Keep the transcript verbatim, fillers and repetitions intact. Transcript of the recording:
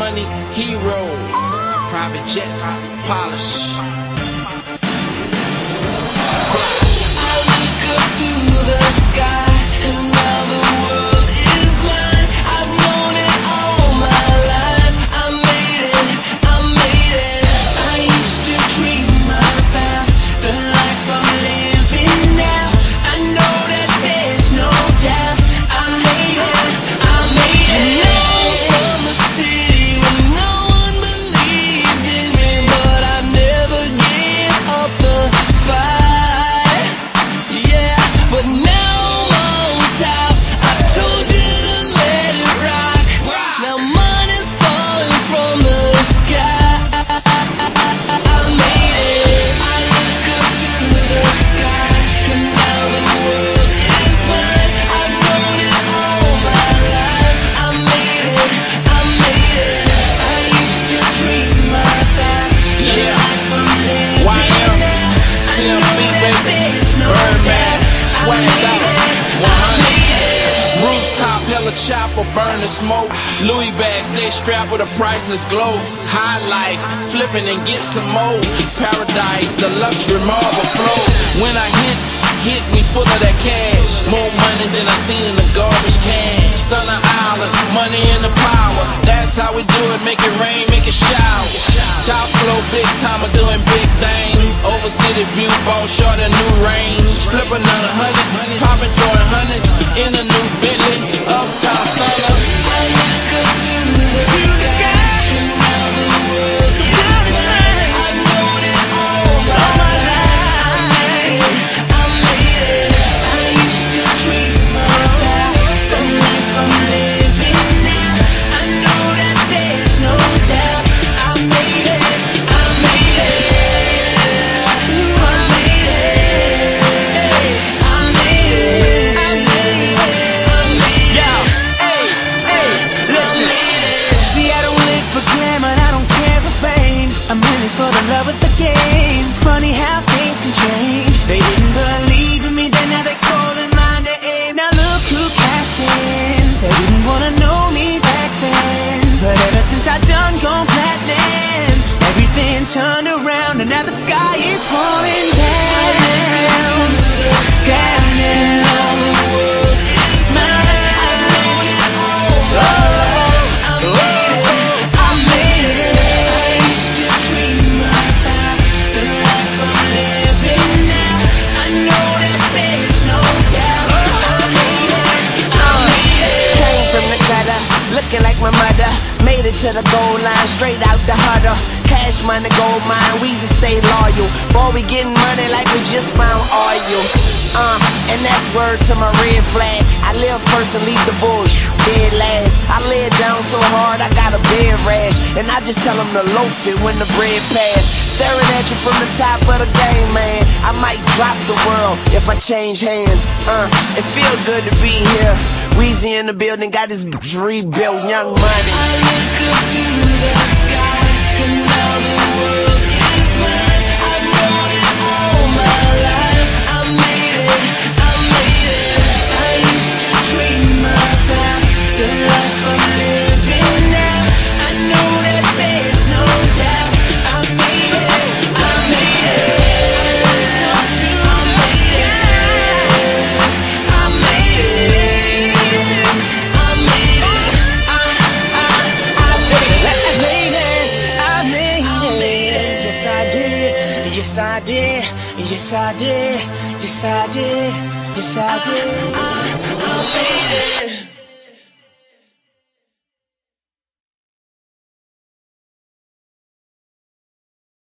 money, heroes, private jets, polish. I look up to the sky, and now the world is mine. I've known it all my life. I made it, I made it. I used to dream about the life I'm living now. I know that there's no doubt. I made it, I made it. You know I'm from the city when no one believed in me, but I never gave up the fight. Yeah, but now I'm on top. I told you to let it rock. Now money's falling from the sky. I made it. I look up to the sky, and now the world is mine. I've known it all my life. I made it, I made it. I used to dream about the Yeah. life I'm living Y M, now. I C M know B, that baby, there's no Birdman, doubt. swagged out, one hundred. Rooftop, hella chopper, burning smoke. Louis bags, stay strapped with a priceless glow. High life, flipping and get some more. Paradise, the luxury marble flow. When I hit, hit, we full of that cash. More money than I seen in the garbage can. Stunner Island, money and the power. That's how we do it, make it rain, make it shower. Top flow, big timer, doing big things. Over city view, ball short a new range. Flip another hundred, popping, throwing hundreds in a new Bentley. Uptown stunner. I look up to the sky, and now the world is mine. I've known it all my life. I made it, I made it. I used to dream about the life I'm living now. I know that there's no doubt. I made it, I made it. Ooh, I made it. I made it. I made it. I made it. Yo, hey, hey, listen. See, I don't live for glamour, I don't care for fame. I'm in this for the love of the game. Funny how things can change. They didn't believe in me, then now they're calling my name. Now look who cashed in. They didn't wanna know me back then, but ever since I done gone platinum, everything turned around and now the sky is falling down. Down now. Looking like my mother, made it to the goal line, straight out the huddle. Cash money, gold mine, Weezy stay loyal. Boy, we getting money like we just found oil. Uh, and that's word to my red flag. I live first and leave the bullshit dead last. I lay it down so hard I got a bed rash, and I just tell them to loaf it when the bread pass. Staring at you from the top of the game, man. I might drop the world if I change hands. Uh, it feel good to be here. Weezy in the building, got this rebuilt Young Money. I look up to the sky, and now the world is mine. I've known it all my life. I made it, I made it. I used to dream about the life I'm living now. I know that there's no doubt. I made it, I made it. I look up to the sky. I made it, I made it. Yes, I did. Yes, I did. Yes, I did. Yes, I did. I, I, I made it.